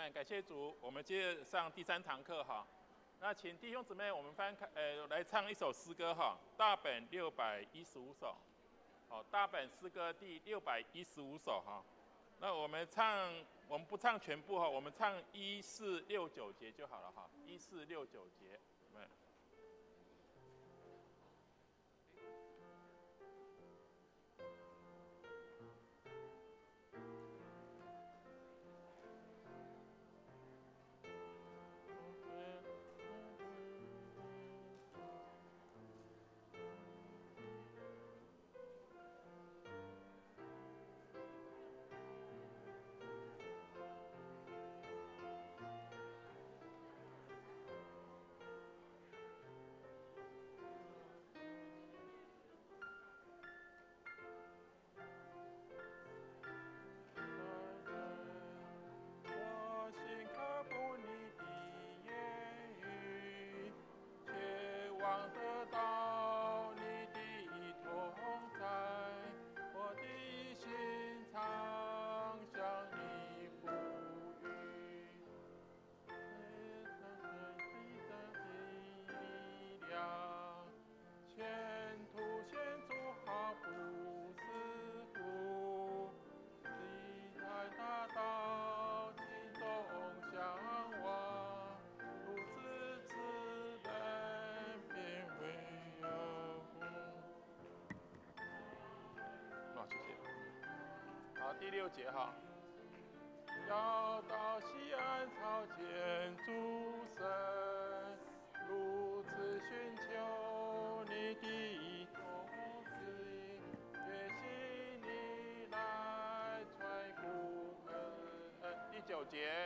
们感谢主，我们接着上第3堂课哈。那请弟兄姊妹，我们来唱一首诗歌哈，大本615首，好，大本诗歌第615首哈。那我们不唱全部哈，我们唱1469节就好了哈，1469节。第6节哈，要到西安朝见主神，如此寻求你的同心，愿心你来传福恩。第9节。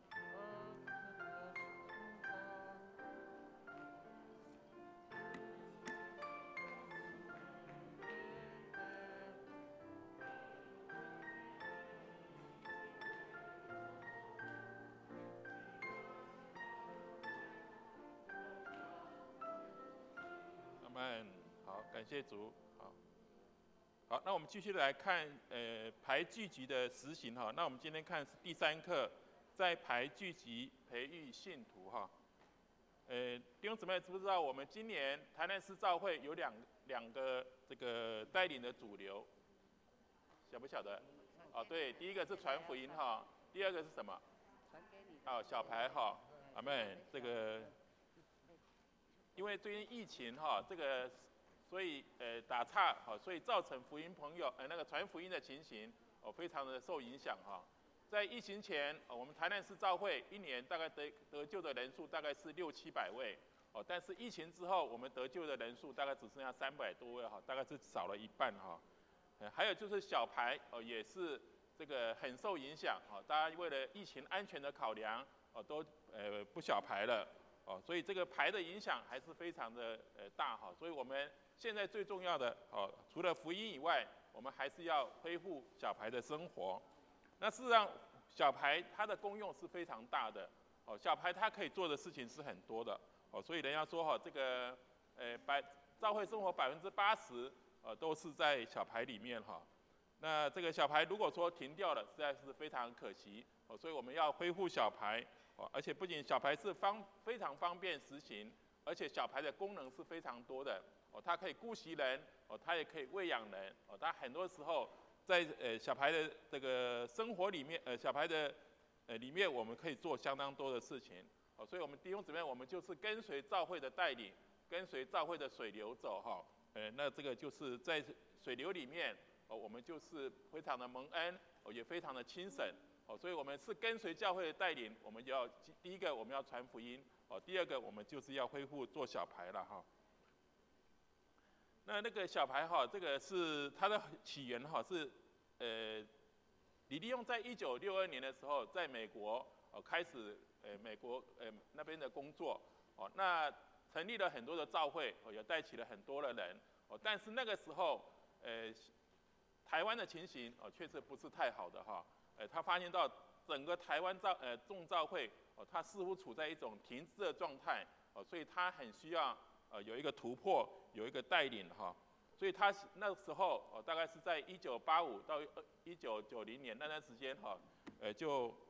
好，感谢主。好，那我们继续来看排聚集的实行哈。那我们今天看第3课，在排聚集培育信徒哈。弟兄姊妹知不知道我们今年台南市教会有两个这个带领的主流，晓不晓得？对，第一个是传福音哈，第二个是什么？传给你。小牌哈，阿们这个。因为最近疫情哈，这个所以打岔哈，所以造成福音朋友那个传福音的情形非常的受影响哈。在疫情前，我们台南市教会一年大概得救的人数大概是600-700位但是疫情之后，我们得救的人数大概只剩下300多位哈，大概是少了一半哈。还有就是小牌也是这个很受影响大家为了疫情安全的考量都不小牌了。所以这个牌的影响还是非常的大哈，所以我们现在最重要的除了福音以外，我们还是要恢复小牌的生活。那事实上，小牌它的功用是非常大的小牌它可以做的事情是很多的所以人家说这个教会生活80%都是在小牌里面哈。那这个小牌如果说停掉了，实在是非常可惜所以我们要恢复小牌。而且不仅小牌是非常方便实行，而且小牌的功能是非常多的它可以顾惜人它也可以喂养人它很多时候在小牌的这个生活里面小牌的里面我们可以做相当多的事情所以我们弟兄姊妹，我们就是跟随教会的带领，跟随教会的水流走那这个就是在水流里面我们就是非常的蒙恩也非常的轻省所以我们是跟随教会的带领，我们要第一个我们要传福音第二个我们就是要恢复做小牌了哈。那个小牌这个是它的起源是李立用在1962年的时候在美国开始美国那边的工作那成立了很多的教会也带起了很多的人但是那个时候台湾的情形确实不是太好的哈。他发现到整个台湾众教会它似乎处在一种停滞的状态所以他很需要有一个突破，有一个带领哈。所以他那时候大概是在1985到1990年那段时间就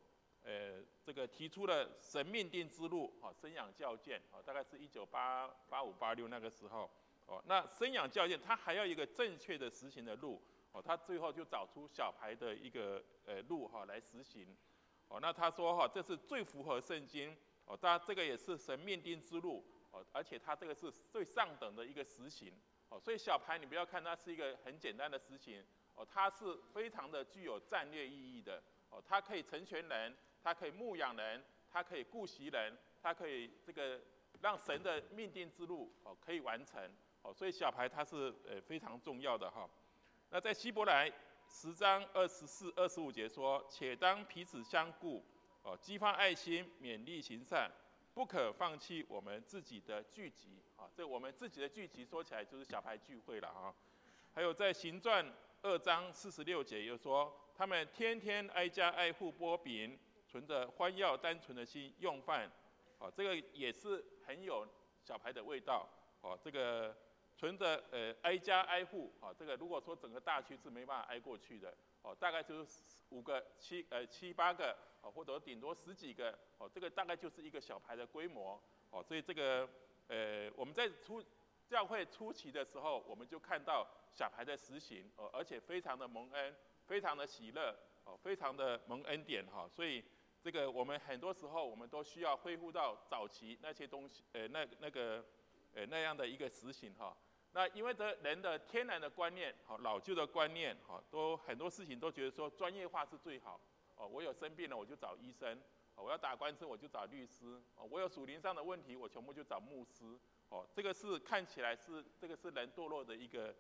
这个提出了神命定之路，生养教荐，大概是1985、86那个时候，那生养教荐它还要一个正确的实行的路，他最后就找出小牌的一个路来实行，那他说这是最符合圣经，当然这个也是神命定之路，而且他这个是最上等的一个实行，所以小牌你不要看它是一个很简单的实行，它是非常的具有战略意义的，它可以成全人，它可以牧养人，它可以顾惜人，它可以这个让神的命定之路可以完成，所以小牌它是非常重要的哈。那在希伯来10章24、25节说，且当彼此相顾，激发爱心，勉励行善，不可放弃我们自己的聚集，这我们自己的聚集说起来就是小牌聚会了哈。还有在行传2章46节又说，他们天天挨家挨户拨饼，存着欢要单纯的心用饭，这个也是很有小牌的味道，这个存着挨家挨户，这个如果说整个大区是没办法挨过去的，大概就是5个、7、8个，或者顶多10几个，这个大概就是一个小牌的规模，所以这个我们在教会初期的时候，我们就看到小牌的实行，而且非常的蒙恩，非常的喜乐，非常的蒙恩典哈，所以这个我们很多时候我们都需要恢复到早期那些东西，那样的一个实行哈。那因为人的天然的观念，老旧的观念，都很多事情都觉得说专业化是最好，我有生病了我就找医生，我要打官司我就找律师，我有属灵上的问题我全部就找牧师。这个是看起来是这个是人堕落的一个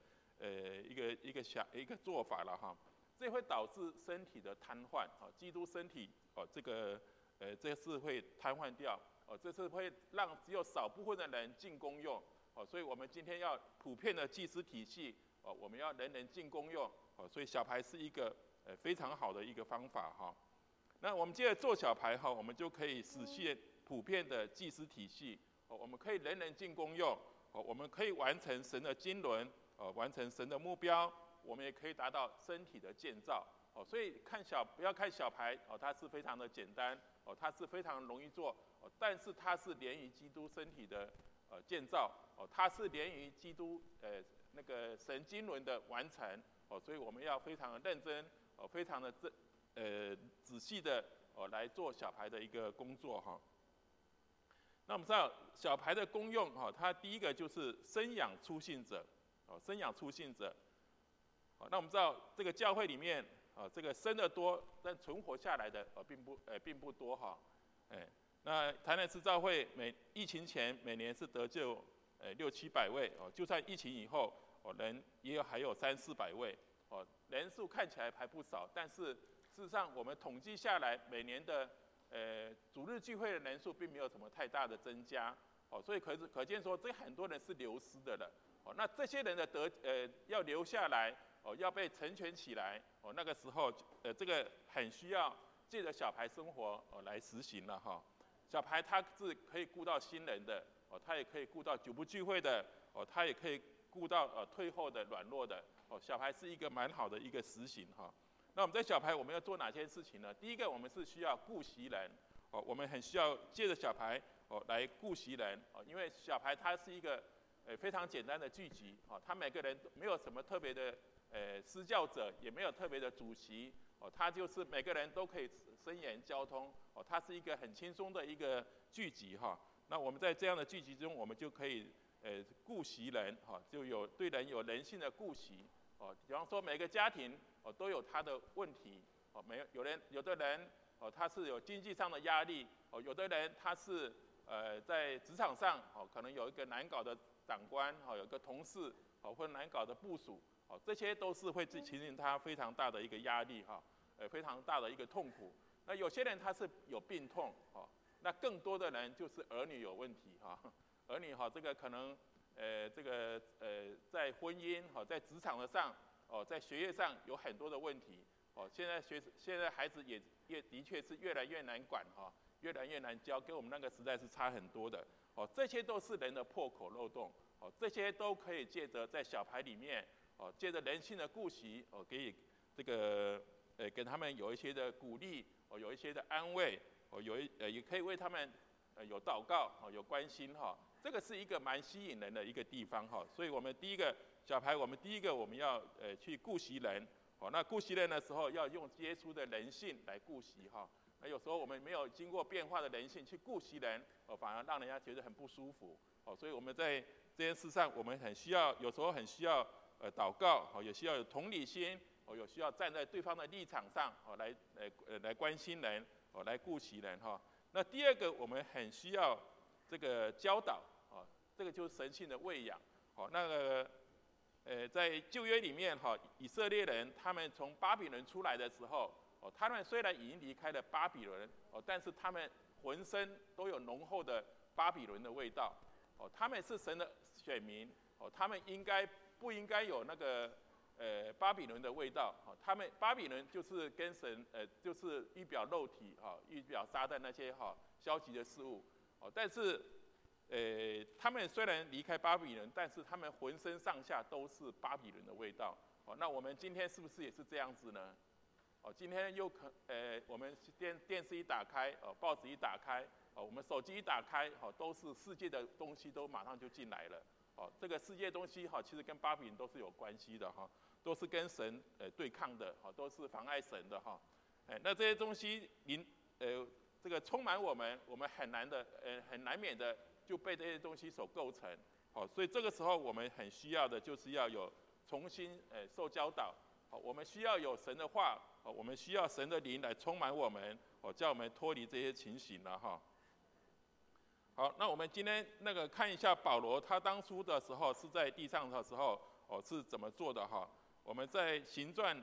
做法了哈，这会导致身体的瘫痪，基督身体这是会瘫痪掉，这是会让只有少部分的人进公用，所以我们今天要普遍的祭司体系，我们要人人进公用，所以小牌是一个非常好的一个方法哈。那我们接着做小牌哈，我们就可以实现普遍的祭司体系。我们可以人人进公用，我们可以完成神的经纶，完成神的目标，我们也可以达到身体的建造，所以不要看小牌，它是非常的简单，它是非常容易做，但是它是连于基督身体的建造，它是连于基督那个神经纶的完成，所以我们要非常的认真，非常的仔细的来做小牌的一个工作哈。那我们知道小牌的功用它第一个就是生养出信者，生养出信者。那我们知道这个教会里面这个生的多，但存活下来的并不多哈。那台南市教会疫情前每年是得救600-700位，就算疫情以后人还有300-400位，人数看起来还不少，但是事实上我们统计下来每年的主日聚会的人数并没有什么太大的增加，所以可见说这很多人是流失的了，那这些人的要留下来，要被成全起来，那个时候这个很需要借着小牌生活来实行了哈。小牌它是可以顾到新人的，它也可以顾到久不聚会的，它也可以顾到退后的软弱的，小牌是一个蛮好的一个实行哈。那我们在小牌我们要做哪些事情呢？第一个，我们是需要顾惜人，我们很需要借着小牌来顾惜人，因为小牌它是一个非常简单的聚集，它每个人没有什么特别的施教者，也没有特别的主席，它就是每个人都可以伸言交通，它是一个很轻松的一个聚集哈。那我们在这样的聚集中，我们就可以顾惜人，就对人有人性的顾惜。比方说每个家庭都有他的问题，有的人他是有经济上的压力，有的人他是在职场上可能有一个难搞的长官，有个同事或难搞的部属，这些都是会形成他非常大的一个压力哈，非常大的一个痛苦。那有些人他是有病痛，那更多的人就是儿女有问题哈，儿女这个可能在婚姻在职场上在学业上有很多的问题，现在孩子也的确是越来越难管哈，越来越难教，跟我们那个时代是差很多的，这些都是人的破口漏洞，这些都可以借着在小牌里面借着人性的顾惜，给这个给他们有一些的鼓励， 有一些的安慰，也可以为他们有祷告，有关心哈。这个是一个蛮吸引人的一个地方哈。所以我们第一个小孩，我们要去顾惜人，那顾惜人的时候要用耶稣的人性来顾惜哈。那有时候我们没有经过变化的人性去顾惜人，反而让人家觉得很不舒服。所以我们在这件事上，我们有时候很需要祷告，也需要有同理心，有需要站在对方的立场上，来关心人，来顾惜人哈。那第二个，我们很需要这个教导，这个就是神性的喂养。那个在旧约里面哈，以色列人他们从巴比伦出来的时候，他们虽然已经离开了巴比伦，但是他们浑身都有浓厚的巴比伦的味道。他们是神的选民，他们不应该有那个巴比伦的味道？他们巴比伦就是跟神就是预表肉体预表撒旦那些消极的事物。但是他们虽然离开巴比伦，但是他们浑身上下都是巴比伦的味道。那我们今天是不是也是这样子呢？今天我们电视一打开，报纸一打开，我们手机一打开，都是世界的东西都马上就进来了。这个世界东西其实跟巴比伦都是有关系的哈，都是跟神对抗的，都是妨碍神的哈。那这些东西这个充满我们很难免的就被这些东西所构成。所以这个时候我们很需要的就是要有重新受教导。我们需要有神的话，我们需要神的灵来充满我们，叫我们脱离这些情形了哈。好，那我们今天看一下保罗他当初的时候是在地上的时候是怎么做的哈。我们在行传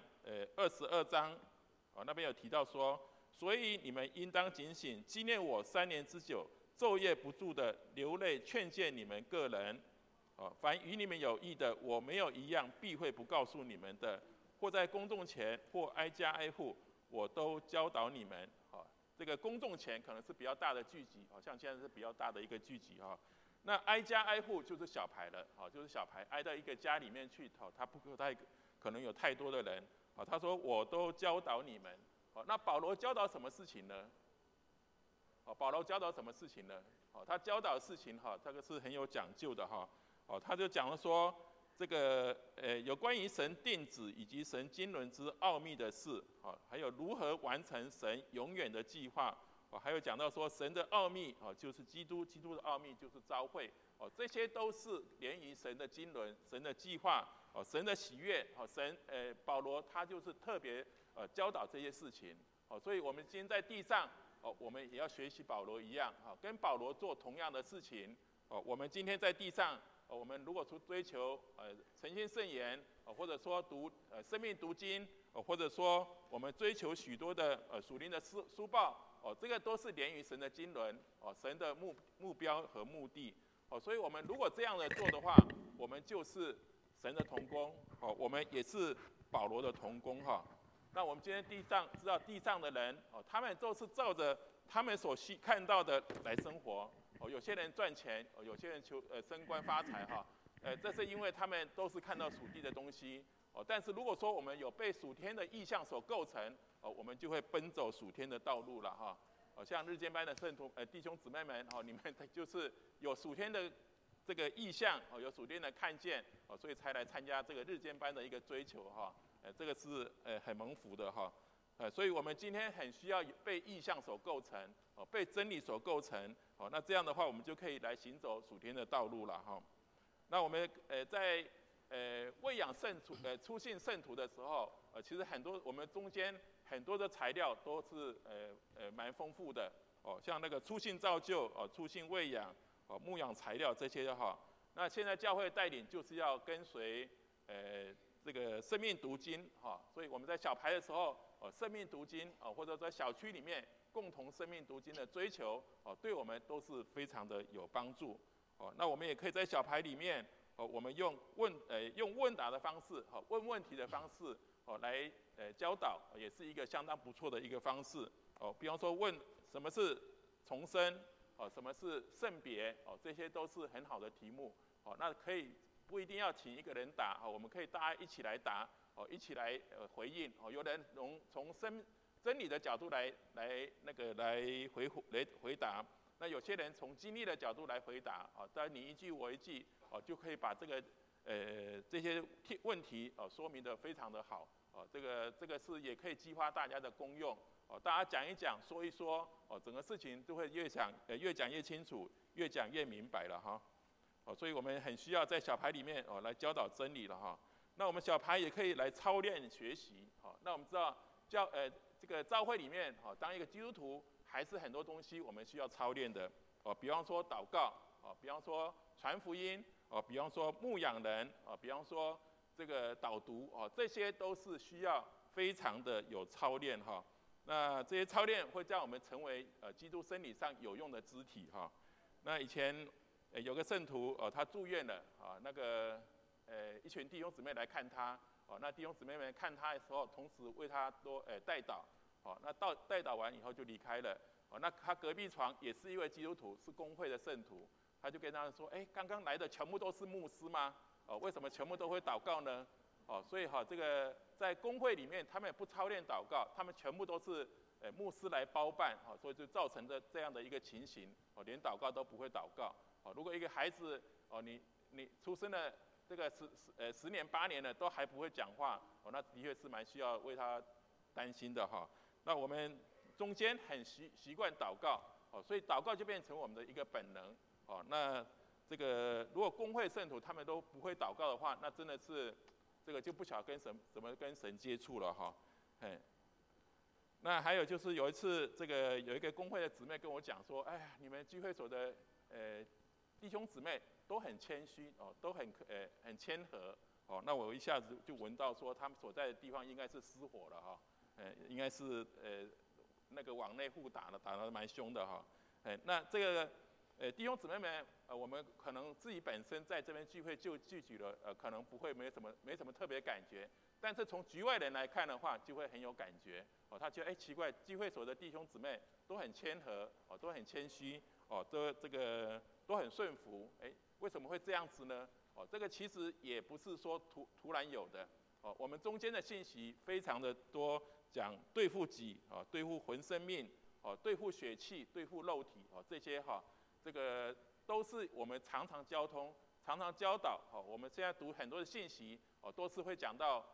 22章那边有提到说，所以你们应当警醒，纪念我3年之久，昼夜不住的流泪劝诫你们个人。凡与你们有益的，我没有一样避讳不告诉你们的。或在公众前，或挨家挨户，我都教导你们。这个公众前可能是比较大的聚集，像现在是比较大的一个聚集哈。那挨家挨户就是小牌了，就是小牌挨到一个家里面去，他不太可能有太多的人。他说我都教导你们。那保罗教导什么事情呢？保罗教导什么事情呢？他教导的事情这个是很有讲究的哈。他就讲了说，这个有关于神定旨以及神经纶之奥秘的事，还有如何完成神永远的计划，还有讲到说神的奥秘就是基督的奥秘就是召会，这些都是连于神的经纶、神的计划、神的喜悦，保罗他就是特别教导这些事情。所以我们今天在地上，我们也要学习保罗一样，跟保罗做同样的事情。我们今天在地上，我们如果追求诚心圣言，或者说读生命读经，或者说我们追求许多的属灵的书报，这个都是连于神的经纶，神的目标和目的。所以我们如果这样的做的话，我们就是神的同工，我们也是保罗的同工哈。那我们今天知道地上的人，他们都是照着他们所看到的来生活。有些人赚钱，有些人求升官发财哈，这是因为他们都是看到属地的东西。但是如果说我们有被属天的意象所构成，我们就会奔走属天的道路了哈。像日间班的圣徒弟兄姊妹们，你们就是有属天的这个意象，有属天的看见，所以才来参加这个日间班的一个追求哈。这个是很蒙福的哈。所以我们今天很需要被意象所构成，被真理所构成，那这样的话，我们就可以来行走属天的道路了哈。那我们在喂养初信圣徒的时候，其实我们中间很多的材料都是蛮丰富的像那个初信造就初信喂养牧养材料这些的哈。那现在教会带领就是要跟随这个生命读经所以我们在小牌的时候，生命读经或者在小区里面共同生命读经的追求对我们都是非常的有帮助那我们也可以在小牌里面我们用问答的方式问问题的方式来教导，也是一个相当不错的一个方式比方说问什么是重生什么是圣别这些都是很好的题目那可以不一定要请一个人答我们可以大家一起来答一起来回应有人从真理的角度来回答。那有些人从经历的角度来回答，但你一句我一句，就可以把这个这些问题说明得非常的好，这个是也可以激发大家的功用，大家讲一讲，说一说，整个事情就会越讲越清楚，越讲越明白了哈，所以我们很需要在小牌里面来教导真理了哈。那我们小牌也可以来操练学习，那我们知道这个教会里面，当一个基督徒还是很多东西我们需要操练的，比方说祷告，比方说传福音，比方说牧养人，比方说这个导读，这些都是需要非常的有操练哈。那这些操练会让我们成为基督生理上有用的肢体哈。那以前有个圣徒他住院了那个一群弟兄姊妹来看他，那弟兄姊妹们看他的时候，同时为他代祷，那代祷完以后就离开了，那他隔壁床也是一位基督徒，是公会的圣徒，他就跟他说，刚刚来的全部都是牧师吗？为什么全部都会祷告呢？所以这个在公会里面，他们也不操练祷告，他们全部都是牧师来包办，所以就造成的这样的一个情形，连祷告都不会祷告。如果一个孩子你出生了这个10年8年了都还不会讲话，那的确是蛮需要为他担心的哈。那我们中间很习惯祷告，所以祷告就变成我们的一个本能。那这个如果公会圣徒他们都不会祷告的话，那真的是这个就不晓得怎么跟神接触了哈。那还有就是有一次，这个有一个公会的姊妹跟我讲说，哎呀，你们聚会所的弟兄姊妹都很谦虚都很谦和那我一下子就闻到说他们所在的地方应该是失火了哈，应该是那个往内互打得蛮凶的哈，那这个弟兄姊妹们我们可能自己本身在这边聚会就聚集了可能不会没什么特别感觉，但是从局外人来看的话，就会很有感觉他觉得奇怪，聚会所的弟兄姊妹都很谦和都很谦虚都很顺服，为什么会这样子呢？这个其实也不是说突然有的我们中间的信息非常的多，讲对付己对付魂生命对付血气，对付肉体这些这个都是我们常常交通、常常教导我们现在读很多的信息都是会讲到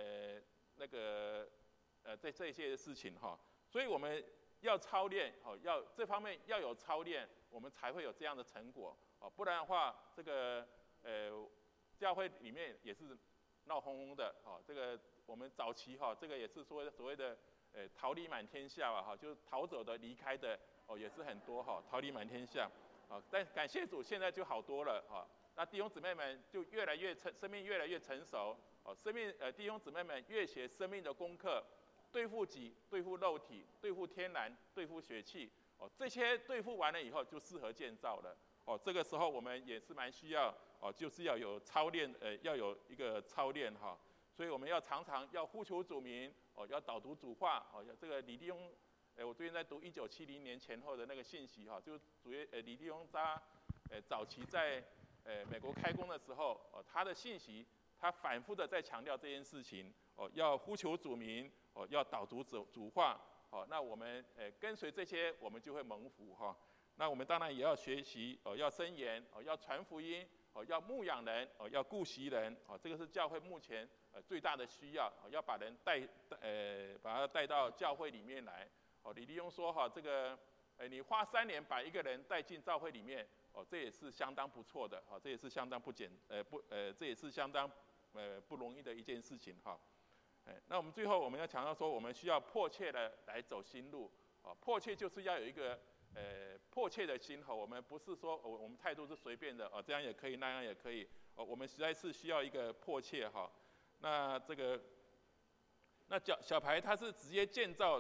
这些事情所以我们要操练要这方面要有操练，我们才会有这样的成果不然的话，这个教会里面也是闹哄哄的这个我们早期这个也是所谓的桃李满天下就是逃走的、离开的也是很多桃李满天下但感谢主，现在就好多了那弟兄姊妹们就生命越来越成熟弟兄姊妹们越写生命的功课，对付己、对付肉体、对付天然、对付血气这些对付完了以后，就适合建造了这个时候我们也是蛮需要就是要有操练要有一个操练所以我们要常常要呼求主名要导读主话这个李弟兄我最近在读1970年前后的那个信息就李弟兄他早期在美国开工的时候他的信息他反复的在强调这件事情要呼求主名要导读主话那我们跟随这些我们就会蒙福那我们当然也要学习要申言要传福音要牧养人要顾惜人这个是教会目前最大的需要要把人把他带到教会里面来李弟兄说这个你花3年把一个人带进教会里面这也是相当不错的这也是相当这也是相当不容易的一件事情那我们最后我们要强调说，我们需要迫切的来走新路迫切就是要有一个迫切的心我们不是说我们态度是随便的这样也可以那样也可以我们实在是需要一个迫切那这个那小牌它是直接建造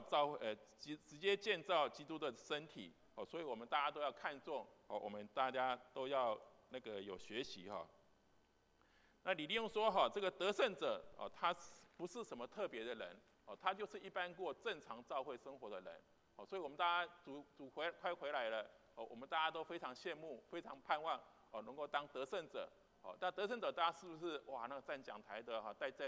基督的身体所以我们大家都要看重我们大家都要有学习那李弟兄说这个得胜者他不是什么特别的人他就是一般过正常教会生活的人所以我们大家快回来了我们大家都非常羡慕，非常盼望能够当得胜者那得胜者大家是不是哇那个站讲台的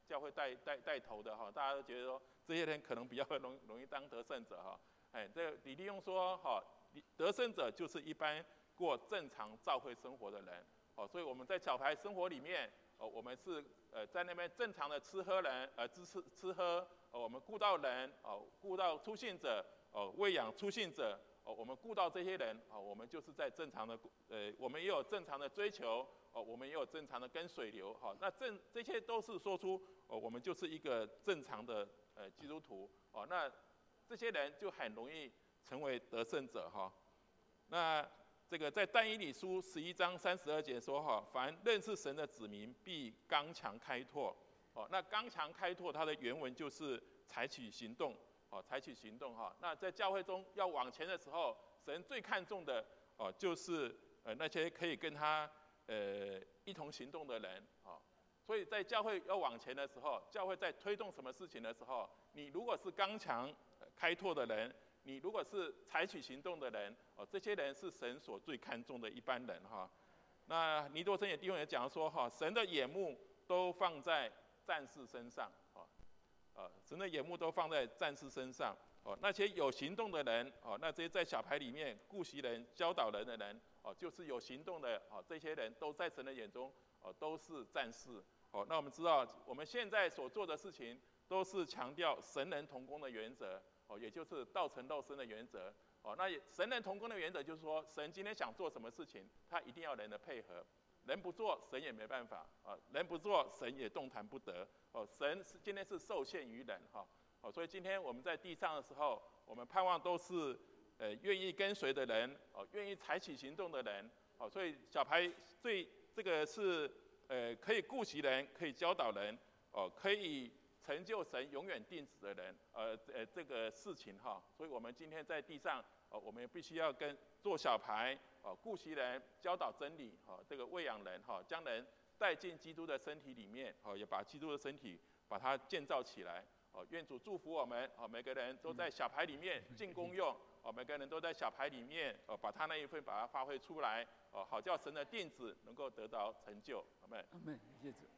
教会带头的哈，大家都觉得说这些人可能比较容易当得胜者哈。这李弟兄说哈，得胜者就是一般过正常教会生活的人。所以我们在小牌生活里面，我们是在那边正常的吃喝，我们顾到人，顾到初信者，喂养初信者，我们顾到这些人，我们就是在正常的，我们也有正常的追求，我们也有正常的跟随流，那这些都是说出，我们就是一个正常的基督徒，那这些人就很容易成为得胜者哈。那这个在但以理书11章32节说哈，凡认识神的子民必刚强开拓。那刚强开拓它的原文就是采取行动，采取行动哈。那在教会中要往前的时候，神最看重的就是那些可以跟他一同行动的人啊。所以在教会要往前的时候，教会在推动什么事情的时候，你如果是刚强开拓的人，你如果是采取行动的人，这些人是神所最看重的一般人哈。那尼多生也弟兄也讲说哈，神的眼目都放在战士身上，神的眼目都放在战士身上，那些有行动的人，那这些在小牌里面顾惜人、教导人的人，就是有行动的，这些人都在神的眼中，都是战士。那我们知道，我们现在所做的事情，都是强调神人同工的原则，也就是道成肉身的原则。那神人同工的原则就是说，神今天想做什么事情，他一定要人的配合。人不做，神也没办法人不做，神也动弹不得神今天是受限于人所以今天我们在地上的时候，我们盼望都是愿意跟随的人愿意采取行动的人所以小牌最这个是可以顾惜人，可以教导人可以成就神永远定旨的人这个事情所以我们今天在地上我们必须要做小牌顾惜人，教导真理这个喂养人将人带进基督的身体里面也把基督的身体把它建造起来愿主祝福我们每个人都在小牌里面尽功用每个人都在小牌里面把他那一份把它发挥出来好叫神的定旨能够得到成就。阿们。 阿们，谢谢主。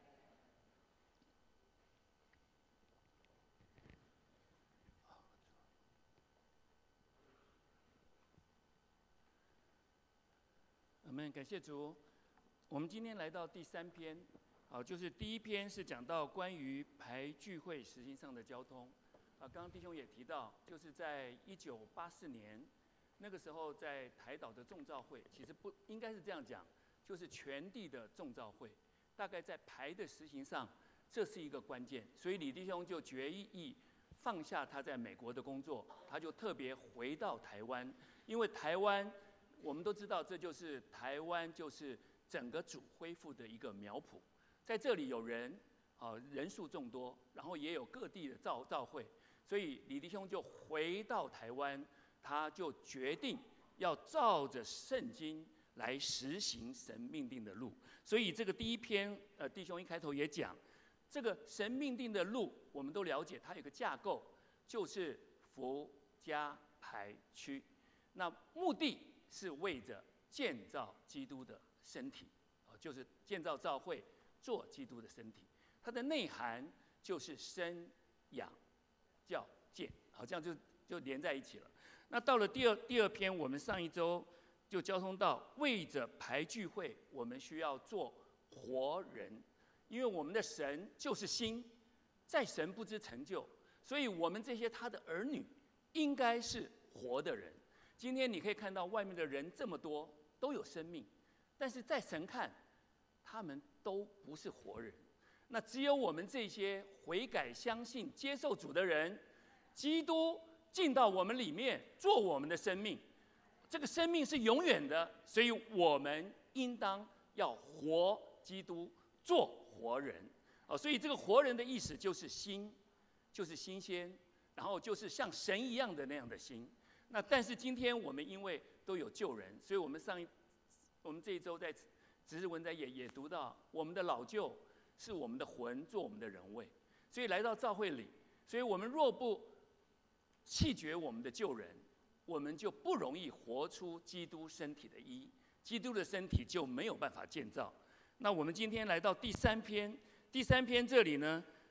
阿们，感谢主。我们今天来到第3篇，就是第1篇是讲到关于牌聚会实行上的交通。刚刚弟兄也提到，就是在1984年，那个时候在台岛的众召会，其实不应该是这样讲，就是全地的众召会，大概在牌的实行上，这是一个关键。所以李弟兄就决意放下他在美国的工作，他就特别回到台湾，因为台湾我们都知道，这就是台湾就是整个主恢复的一个苗圃。在这里有人，人数众多，然后也有各地的召会，所以李弟兄就回到台湾，他就决定要照着圣经来实行神命定的路。所以这个第1篇，弟兄一开头也讲，这个神命定的路，我们都了解，它有个架构，就是福家牌区。那目的是为着建造基督的身体，就是建造教会，做基督的身体。它的内涵就是生养教建，好，这样就连在一起了。那到了第二篇，我们上一周就交通到，为着牌聚会，我们需要做活人，因为我们的神就是心，在神不知成就，所以我们这些他的儿女应该是活的人。今天你可以看到外面的人这么多，都有生命，但是在神看，他们都不是活人。那只有我们这些悔改、相信、接受主的人，基督进到我们里面，做我们的生命。这个生命是永远的，所以我们应当要活基督，做活人。所以这个活人的意思就是新，就是新鲜，然后就是像神一样的那样的心。那但是今天我们因为都有旧人，所以我们这一周在值日文摘也读到，我们的老旧是我们的魂，做我们的人位。所以来到教会里，所以我们若不弃绝我们的旧人，我们就不容易活出基督身体的衣，基督的身体就没有办法建造。那我们今天来到第3篇，第3篇这里呢，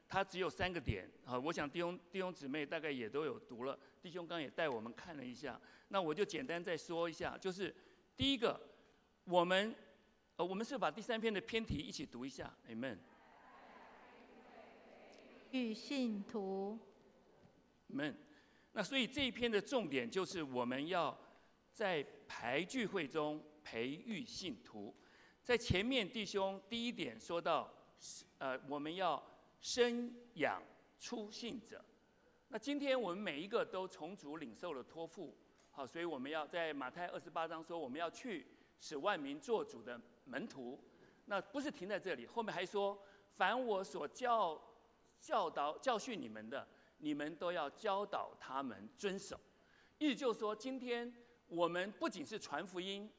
它只有3个点啊，我想弟兄姊妹大概也都有读了，弟兄刚也带我们看了一下，那我就简单再说一下，就是第一个，我们是把第3篇的篇题一起读一下 ，Amen。 与信徒 Amen。那所以这一篇的重点就是我们要在排聚会中培育信徒。在前面弟兄第1点说到，我们要生养出信者。那今天我们每一个都从主领受了托付，好，所以我们要在马太28章说，我们要去使万民做主的门徒。那不是停在这里，后面还说，凡我所教训你们的，你们都要教导他们遵守。意思就是说，今天我们不仅是传福音、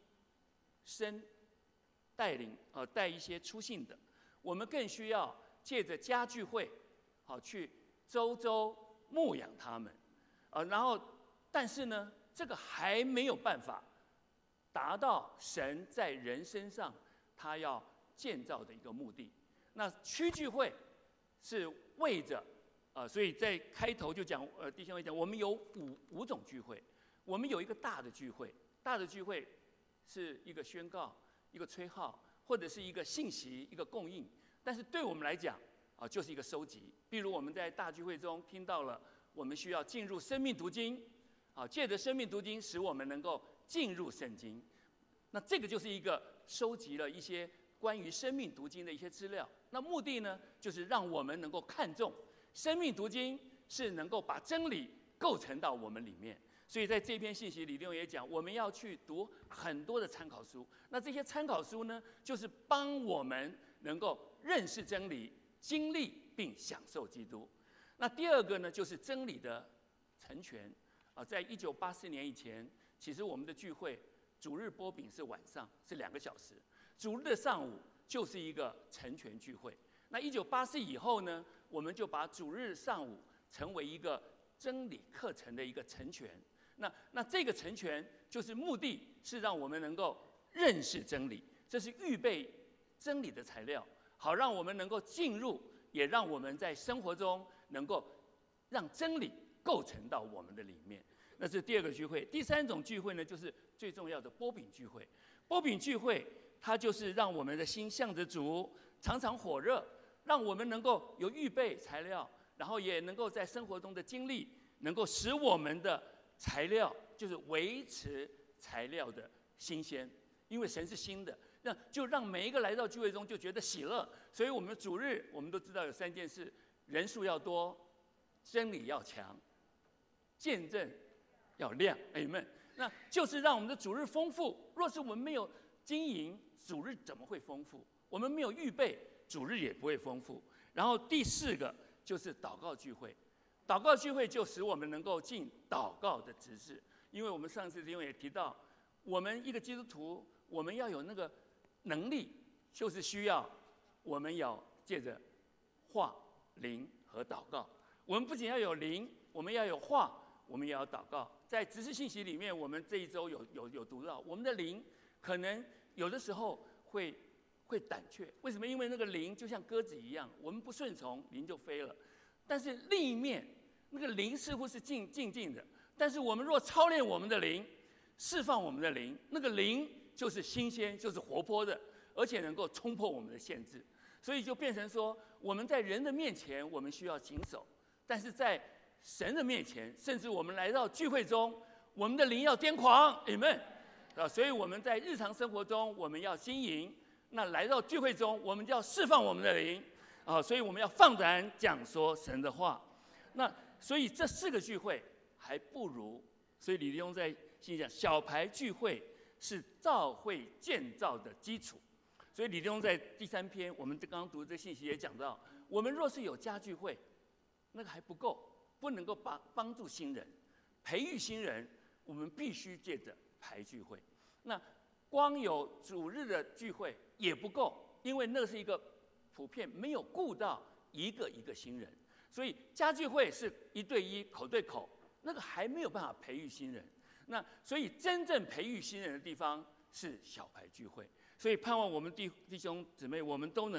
带领带一些出信的，我们更需要借着家聚会，好去周周牧养他们，然后但是呢，这个还没有办法达到神在人身上他要建造的一个目的。那区聚会是为着所以在开头就讲，弟兄会讲，我们有五种聚会，我们有一个大的聚会，大的聚会是一个宣告、一个吹号，或者是一个信息、一个供应。但是对我们来讲，就是一个收集。比如我们在大聚会中听到了，我们需要进入生命读经，借着生命读经，使我们能够进入圣经。那这个就是一个收集了一些关于生命读经的一些资料。那目的呢，就是让我们能够看重生命读经是能够把真理构成到我们里面。所以在这篇信息里，弟兄也讲，我们要去读很多的参考书。那这些参考书呢，就是帮我们能够认识真理、经历并享受基督。那第二个呢，就是真理的成全。在1984年以前，其实我们的聚会主日播饼是晚上，是2个小时；主日的上午就是一个成全聚会。那1984以后呢，我们就把主日上午成为一个真理课程的一个成全。那这个成全就是目的是让我们能够认识真理，这是预备真理的材料，好让我们能够进入，也让我们在生活中能够让真理构成到我们的里面。那是第2个聚会。第3种聚会呢，就是最重要的播饼聚会。播饼聚会，它就是让我们的心向着主，常常火热，让我们能够有预备材料，然后也能够在生活中的经历，能够使我们的材料就是维持材料的新鲜，因为神是新的，就让每一个来到聚会中就觉得喜乐。所以我们主日我们都知道有3件事：人数要多，真理要强，见证要亮。Amen。那就是让我们的主日丰富。若是我们没有经营，主日怎么会丰富？我们没有预备，主日也不会丰富。然后第4个就是祷告聚会。祷告聚会就使我们能够尽祷告的职事，因为我们上次弟兄也提到，我们一个基督徒，我们要有那个能力，就是需要我们要借着话、灵和祷告。我们不仅要有灵，我们要有话，我们也要祷告。在职事信息里面，我们这一周有读到，我们的灵可能有的时候会胆怯。为什么？因为那个灵就像鸽子一样，我们不顺从，灵就飞了。但是另一面，那个灵似乎是静的，但是我们若操练我们的灵，释放我们的灵，那个灵就是新鲜，就是活泼的，而且能够冲破我们的限制。所以就变成说，我们在人的面前我们需要谨守，但是在神的面前，甚至我们来到聚会中，我们的灵要癫狂 ，Amen。所以我们在日常生活中我们要经营，那来到聚会中我们就要释放我们的灵。所以我们要放胆讲说神的话。那所以这4个聚会还不如，所以李弟兄在心讲，小牌聚会是教会建造的基础。所以李弟兄在第3篇，我们刚刚读的这信息也讲到，我们若是有家聚会，那个还不够，不能够帮助新人、培育新人，我们必须借着牌聚会。那光有主日的聚会也不够，因为那是一个普遍没有顾到一个新人，所以家聚会是1对1、口对口，那个还没有办法培育新人。那所以真正培育新人的地方是小牌聚会。所以盼望我们弟兄姊妹，我们都能够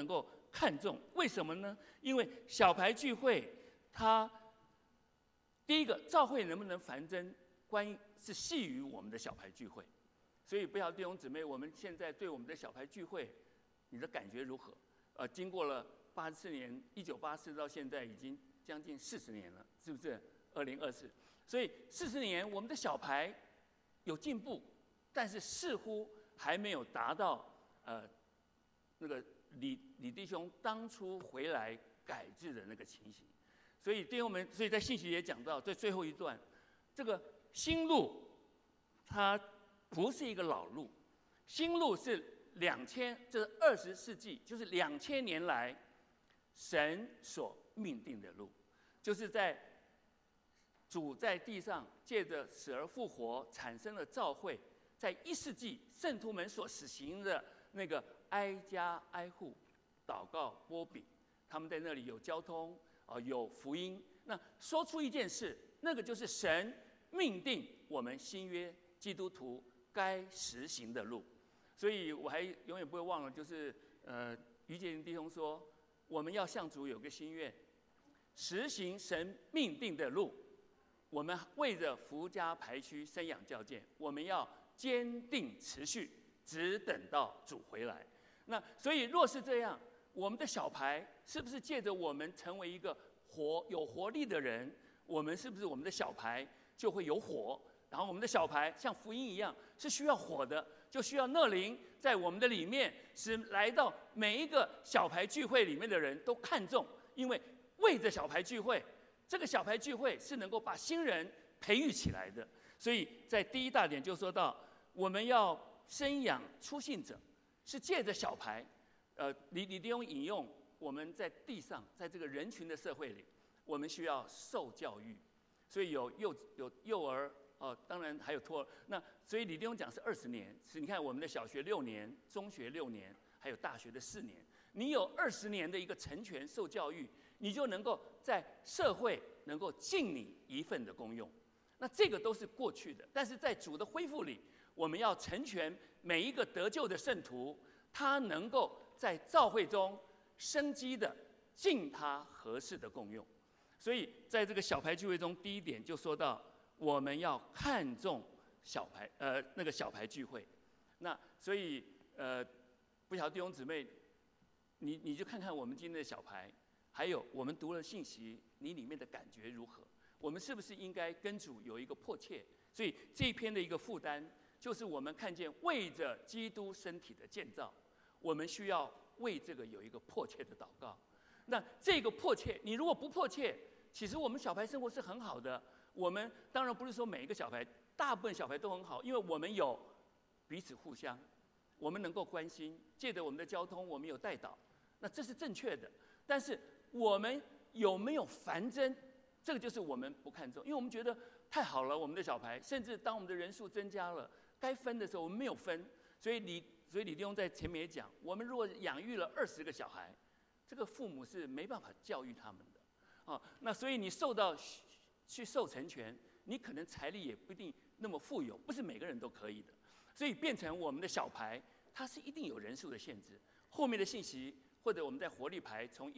看重。为什么呢？因为小牌聚会，它第一个教会能不能繁增，关于是系于我们的小牌聚会。所以不晓得弟兄姊妹，我们现在对我们的小牌聚会，你的感觉如何？经过了84年，1984到现在已经将近40年了，是不是？2024，所以40年我们的小牌有进步，但是似乎还没有达到那个李弟兄当初回来改制的那个情形。所以弟兄们，所以在信息也讲到，在最后一段，这个新路它不是一个老路，新路是这是20世纪，就是2000年来神所命定的路，就是在主在地上借着死而复活产生了教会，在1世纪圣徒们所实行的那个挨家挨户祷告波比，他们在那里有交通有福音。那说出一件事，那个就是神命定我们新约基督徒该实行的路。所以我还永远不会忘了，就是于杰林弟兄说，我们要向主有个心愿，实行神命定的路。我们为着福家排区生养教建，我们要坚定持续，只等到主回来。那所以若是这样，我们的小牌是不是借着我们成为一个有活力的人，我们是不是我们的小牌就会有火？然后我们的小牌像福音一样是需要火的，就需要那灵在我们的里面，使来到每一个小牌聚会里面的人都看重，因为为着小牌聚会，这个小牌聚会是能够把新人培育起来的。所以在第一大点就说到，我们要生养初信者，是借着小牌。李弟兄引用我们在地上，在这个人群的社会里，我们需要受教育，所以有幼儿。当然还有托儿，那所以李弟兄讲是20年，是你看我们的小学6年，中学6年，还有大学的4年，你有20年的一个成全受教育，你就能够在社会能够尽你一份的功用。那这个都是过去的，但是在主的恢复里，我们要成全每一个得救的圣徒，他能够在教会中生机的尽他合适的功用。所以在这个小牌聚会中，第一点就说到，我们要看重小牌聚会。那所以不晓得弟兄姊妹，你就看看我们今天的小牌，还有我们读了信息，你里面的感觉如何？我们是不是应该跟主有一个迫切？所以这一篇的一个负担，就是我们看见为着基督身体的建造，我们需要为这个有一个迫切的祷告。那这个迫切，你如果不迫切，其实我们小牌生活是很好的。我们当然不是说每一个小牌，大部分小牌都很好，因为我们有彼此互相，我们能够关心，借着我们的交通，我们有代祷，那这是正确的。但是我们有没有繁增，这个就是我们不看重，因为我们觉得太好了，我们的小牌，甚至当我们的人数增加了，该分的时候我们没有分，所以李弟兄在前面也讲，我们如果养育了20个小孩，这个父母是没办法教育他们的，那所以你去受成全，你可能财力也不一定那么富有，不是每个人都可以的，所以变成我们的小牌，它是一定有人数的限制。后面的信息或者我们在活力牌，从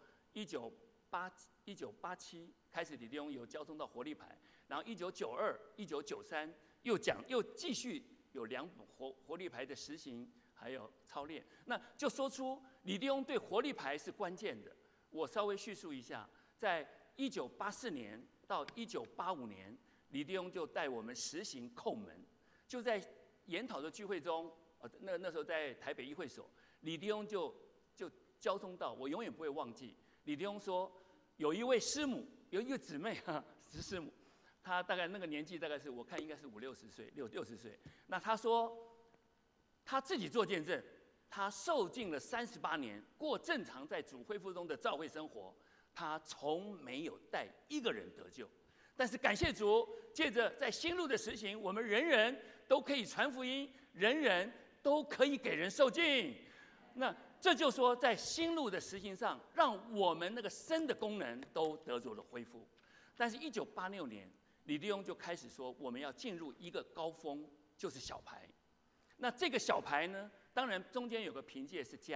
1987开始，李弟兄有交通到活力牌，然后1992、1993又继续有2本活力牌的实行还有操练，那就说出李弟兄对活力牌是关键的。我稍微叙述一下，在1984年到1985年，李弟兄就带我们实行叩门，就在研讨的聚会中，那时候在台北议会所，李弟兄就交通到，我永远不会忘记。李弟兄说，有一位师母，有一个姊妹是师母，她大概那个年纪大概是我看应该是50-60岁，60岁。那她说，她自己做见证，她受尽了38年，过正常在主恢复中的教会生活。他从没有带一个人得救，但是感谢主，借着在新路的实行，我们人人都可以传福音，人人都可以给人受尽。那这就说，在新路的实行上，让我们那个生的功能都得着了恢复。但是1986年，李弟兄就开始说，我们要进入一个高峰，就是小牌。那这个小牌呢，当然中间有个凭借是家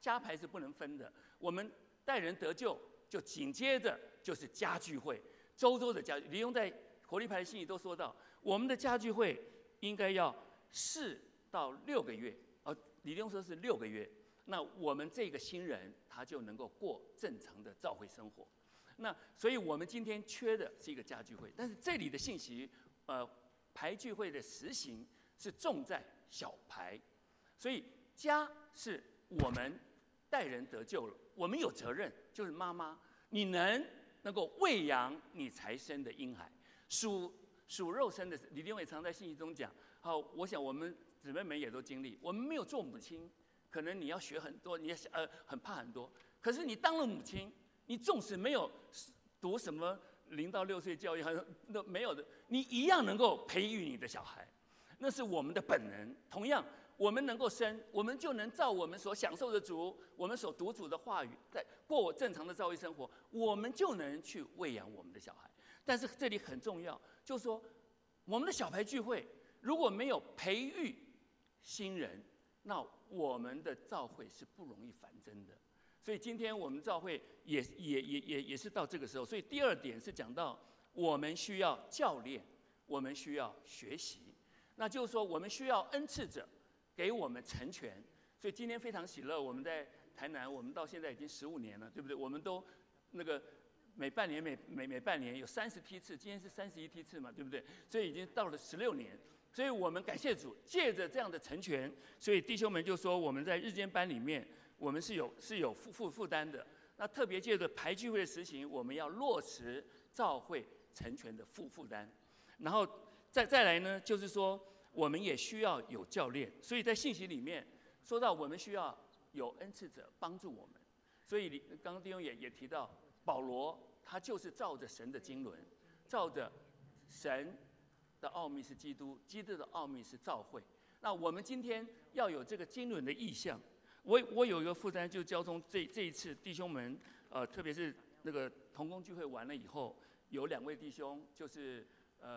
家排是不能分的。我们带人得救，就紧接着就是家聚会，周周的家。李兄在活力牌的信里都说到，我们的家聚会应该要4到6个月，李兄说是6个月，那我们这个新人他就能够过正常的教会生活。那所以我们今天缺的是一个家聚会，但是这里的信息，排聚会的实行是重在小排，所以家是我们带人得救了，我们有责任，就是妈妈，你能够喂养你才生的婴孩，属肉身的。李丁伟常在信息中讲，好，我想我们姊妹们也都经历，我们没有做母亲，可能你要学很多，你很怕很多，可是你当了母亲，你纵使没有读什么0到6岁教育，都没有的，你一样能够培育你的小孩，那是我们的本能。同样，我们能够生，我们就能照我们所享受的主，我们所读主的话语，在过正常的教育生活，我们就能去喂养我们的小孩。但是这里很重要，就是说，我们的小孩聚会如果没有培育新人，那我们的教会是不容易繁增的。所以今天我们教会也是到这个时候。所以第2点是讲到我们需要教练，我们需要学习，那就是说我们需要恩赐者给我们成全。所以今天非常喜乐，我们在台南，我们到现在已经15年了，对不对？我们都那个每半年有30梯次，今天是31梯次嘛，对不对？所以已经到了16年。所以我们感谢主，借着这样的成全，所以弟兄们就说我们在日间班里面，我们是有负担的。那特别借着排聚会的实行，我们要落实教会成全的负担。然后再来呢，就是说我们也需要有教练。所以在信息里面说到，我们需要有恩赐者帮助我们。所以刚刚弟兄也提到，保罗他就是照着神的经纶，照着神的奥秘是基督，基督的奥秘是教会。那我们今天要有这个经纶的意向。我有一个负担，就是交通这一次弟兄们，特别是那个同工聚会完了以后，有2位弟兄，就是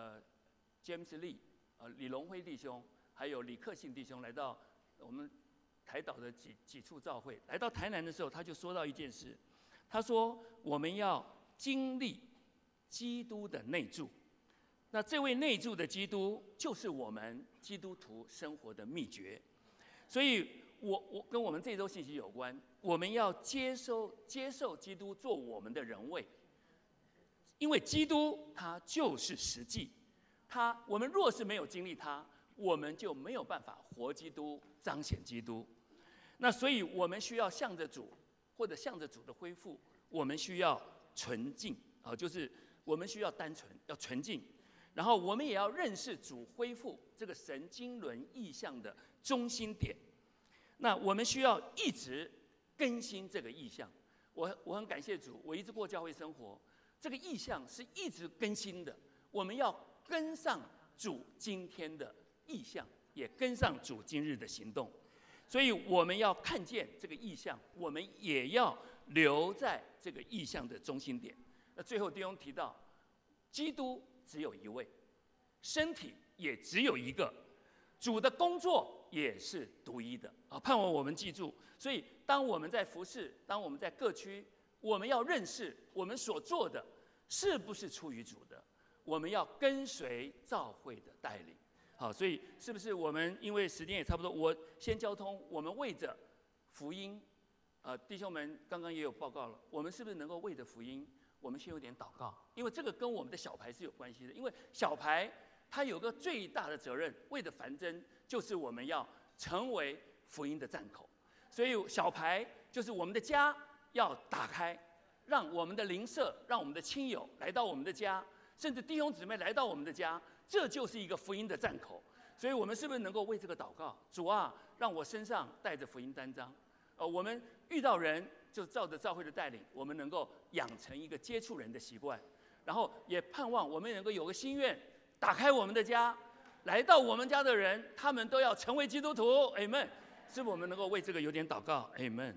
James Lee，李龙辉弟兄，还有李克信弟兄，来到我们台岛的几处教会。来到台南的时候，他就说到一件事，他说我们要经历基督的内住。那这位内住的基督，就是我们基督徒生活的秘诀。所以我跟我们这周信息有关，我们要接受基督做我们的人位，因为基督他就是实际，我们若是没有经历他，我们就没有办法活基督，彰显基督。那所以我们需要向着主，或者向着主的恢复，我们需要纯净就是我们需要单纯，要纯净。然后我们也要认识主恢复这个神经纶意象的中心点。那我们需要一直更新这个意象。我很感谢主，我一直过教会生活，这个意象是一直更新的。我们要跟上主今天的意象，也跟上主今日的行动。所以我们要看见这个意象，我们也要留在这个意象的中心点。那最后弟兄提到，基督只有一位，身体也只有一个，主的工作也是独一的盼望我们记住。所以当我们在服事，当我们在各区，我们要认识我们所做的是不是出于主的，我们要跟随教会的带领。好，所以是不是我们因为时间也差不多，我先交通，我们为着福音，弟兄们刚刚也有报告了，我们是不是能够为着福音，我们先有点祷告，因为这个跟我们的小牌是有关系的。因为小牌它有个最大的责任，为了繁增，就是我们要成为福音的站口。所以小牌就是我们的家要打开，让我们的邻舍，让我们的亲友来到我们的家，甚至弟兄姊妹来到我们的家，这就是一个福音的站口。所以我们是不是能够为这个祷告？主啊，让我身上带着福音单张。我们遇到人就照着教会的带领，我们能够养成一个接触人的习惯，然后也盼望我们能够有个心愿，打开我们的家，来到我们家的人，他们都要成为基督徒。Amen。是不是我们能够为这个有点祷告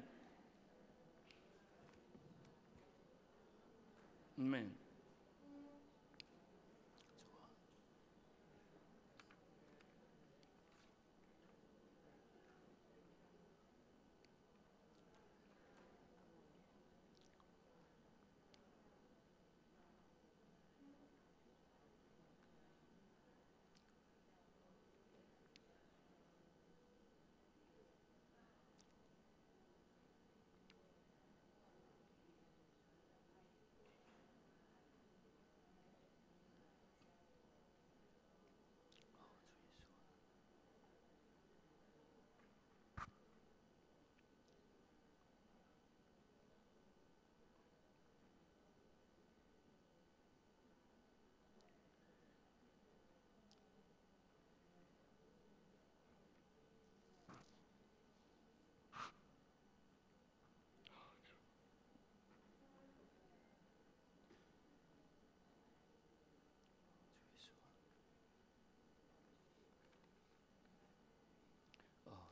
？Amen。Amen。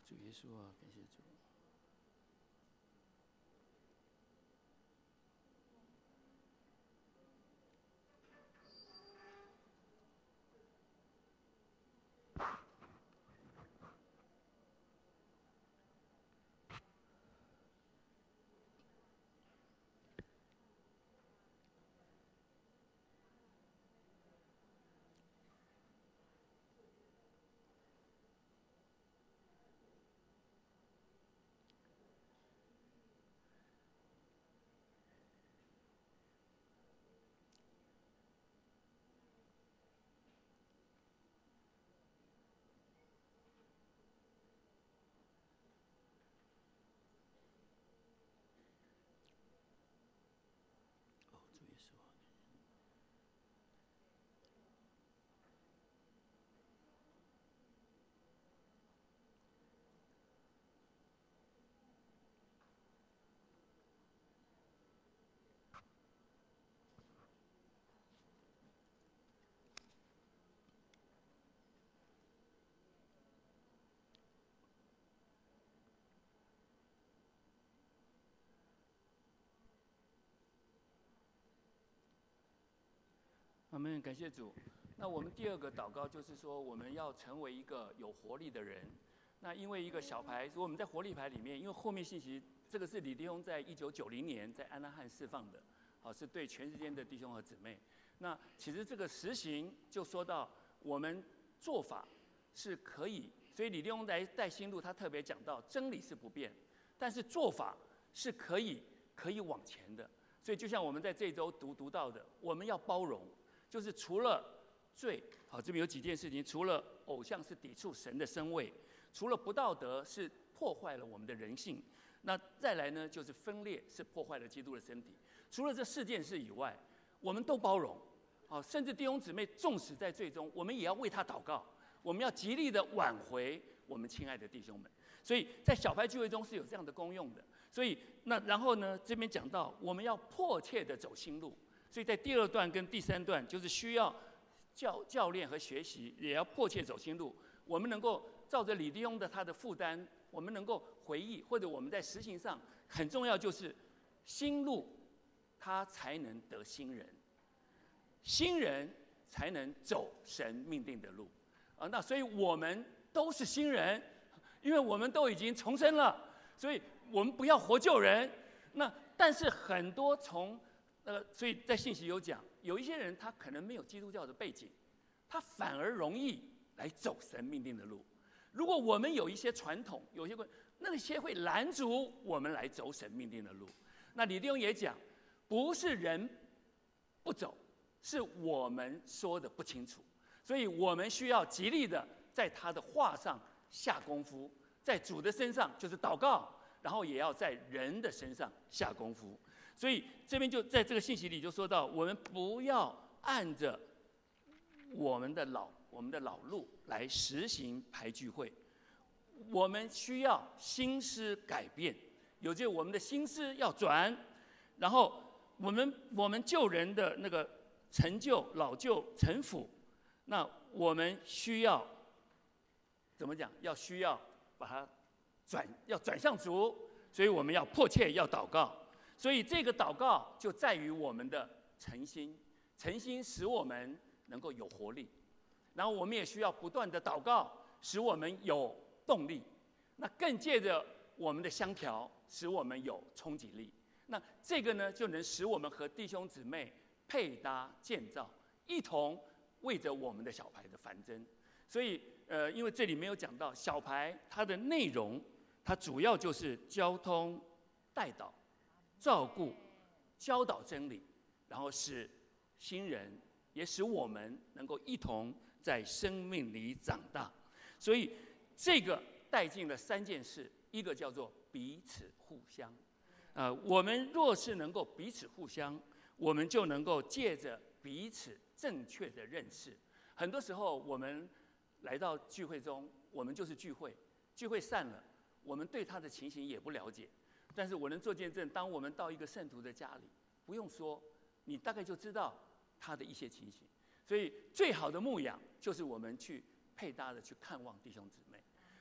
主耶稣啊，感谢主。主耶稣啊，阿们，感谢主。那我们第二个祷告就是说，我们要成为一个有活力的人。那因为一个小牌，如果我们在活力牌里面，因为后面信息，这个是李弟兄在1990年在安纳汉释放的，好，是对全世界的弟兄和姊妹。那其实这个实行就说到我们做法是可以，所以李弟兄来带新路，他特别讲到真理是不变，但是做法是可以往前的。所以就像我们在这周读到的，我们要包容。就是除了罪，好，这边有几件事情，除了偶像是抵触神的身位，除了不道德是破坏了我们的人性，那再来呢，就是分裂是破坏了基督的身体。除了这4件事以外，我们都包容，好，甚至弟兄姊妹纵使在罪中，我们也要为他祷告，我们要极力的挽回我们亲爱的弟兄们。所以在小牌聚会中是有这样的功用的。所以那然后呢，这边讲到我们要迫切的走新路。所以在第2段跟第3段，就是需要教练和学习，也要迫切走新路。我们能够照着李弟兄的他的负担，我们能够回忆，或者我们在实行上很重要，就是新路，他才能得新人，新人才能走神命定的路啊。那所以我们都是新人，因为我们都已经重生了，所以我们不要活旧人。那但是很多所以在信息有讲，有一些人他可能没有基督教的背景，他反而容易来走神命定的路。如果我们有一些传统，有些那些会拦阻我们来走神命定的路。那李弟兄也讲，不是人不走，是我们说的不清楚，所以我们需要极力的在他的话上下功夫，在主的身上就是祷告，然后也要在人的身上下功夫。所以这边就在这个信息里就说到，我们不要按着我们的老路来实行牌聚会，我们需要心思改变，有些我们的心思要转，然后我们救人的那个陈旧老旧陈腐，那我们需要怎么讲？需要把它转向主，所以我们要迫切要祷告。所以这个祷告就在于我们的诚心，诚心使我们能够有活力，然后我们也需要不断的祷告，使我们有动力。那更借着我们的相调，使我们有冲击力。那这个呢，就能使我们和弟兄姊妹配搭建造，一同为着我们的小牌的繁增。所以因为这里没有讲到小牌它的内容，它主要就是交通、带导、照顾、教导真理，然后使新人，也使我们能够一同在生命里长大。所以这个带进了3件事，一个叫做彼此互相。我们若是能够彼此互相，我们就能够借着彼此正确的认识。很多时候我们来到聚会中，我们就是聚会散了，我们对他的情形也不了解。但是我能做见证，当我们到一个圣徒的家里，不用说，你大概就知道他的一些情形。所以最好的牧养就是我们去配搭的去看望弟兄姊妹。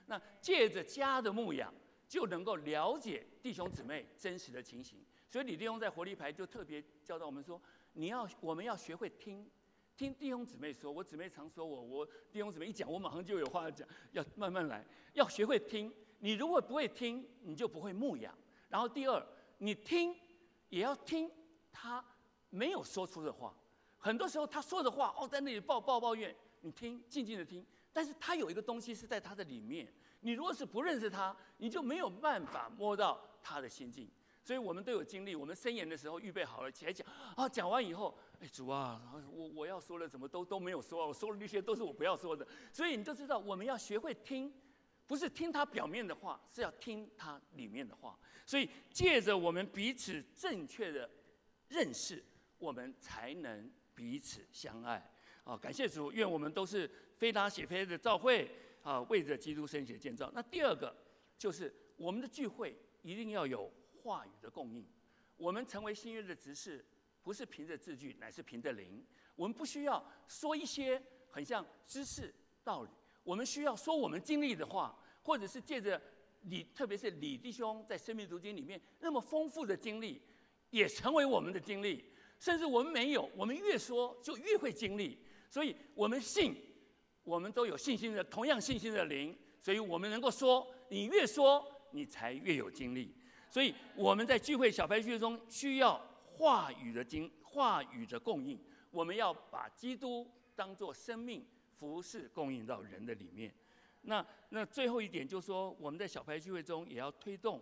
那借着家的牧养，就能够了解弟兄姊妹真实的情形。所以李弟兄在活力牌就特别教导我们说，我们要学会听弟兄姊妹说。我姊妹常说我弟兄姊妹一讲，我马上就有话讲，要慢慢来，要学会听。你如果不会听，你就不会牧养。然后第二，你听也要听他没有说出的话。很多时候他说的话，在那里抱怨，你听，静静的听。但是他有一个东西是在他的里面，你如果是不认识他，你就没有办法摸到他的心境。所以我们都有经历，我们申言的时候预备好了起来讲，讲完以后，主啊，我要说的怎么都没有说，我说的那些都是我不要说的。所以你就知道，我们要学会听，不是听他表面的话，是要听他里面的话。所以借着我们彼此正确的认识，我们才能彼此相爱。感谢主，愿我们都是非拉血非的教会为着基督生血建造。那第二个就是我们的聚会一定要有话语的供应。我们成为新约的执事，不是凭着字句，乃是凭着灵。我们不需要说一些很像知识道理，我们需要说我们经历的话，或者是借着特别是李弟兄在生命读经里面那么丰富的经历，也成为我们的经历。甚至我们没有，我们越说就越会经历。所以我们信，我们都有信心的，同样信心的灵，所以我们能够说，你越说，你才越有经历。所以我们在聚会小派聚会中需要话语的供应，我们要把基督当作生命服事供应到人的里面。那最后一点就是说，我们在小派聚会中也要推动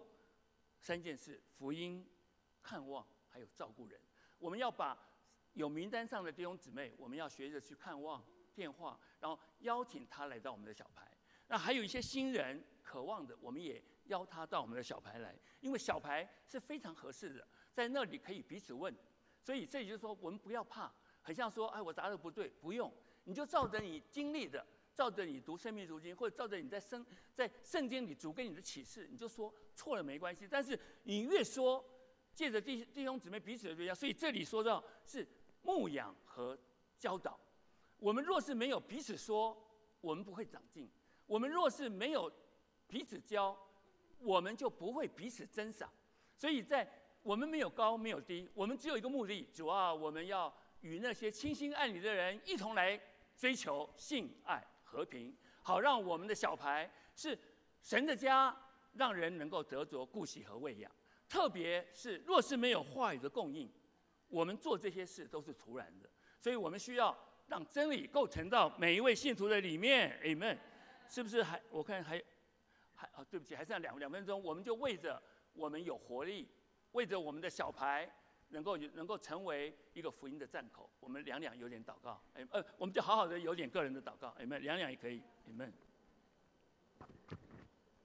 3件事：福音、看望，还有照顾人。我们要把有名单上的弟兄姊妹，我们要学着去看望电话，然后邀请他来到我们的小排。那还有一些新人渴望的，我们也邀他到我们的小排来，因为小排是非常合适的，在那里可以彼此问。所以这也就是说，我们不要怕，很像说，我答的不对，不用，你就照着你经历的，照着你读生命读经，或者照着你在圣经里主给你的启示，你就说错了没关系。但是你越说，借着弟兄姊妹彼此的对象，所以这里说到是牧养和教导。我们若是没有彼此说，我们不会长进；我们若是没有彼此教，我们就不会彼此增长。所以在我们没有高没有低，我们只有一个目的：主啊，我们要与那些倾心爱你的人一同来追求性爱和平，好让我们的小牌是神的家，让人能够得着顾惜和喂养。特别是若是没有话语的供应，我们做这些事都是徒然的。所以我们需要让真理构成到每一位信徒的里面 ，Amen。是不是我看对不起，还剩2分钟，我们就为着我们有活力，为着我们的小牌能够成为一个福音的站口，我们两有点祷告，我们就好好的有点个人的祷告，Amen，两也可以，Amen。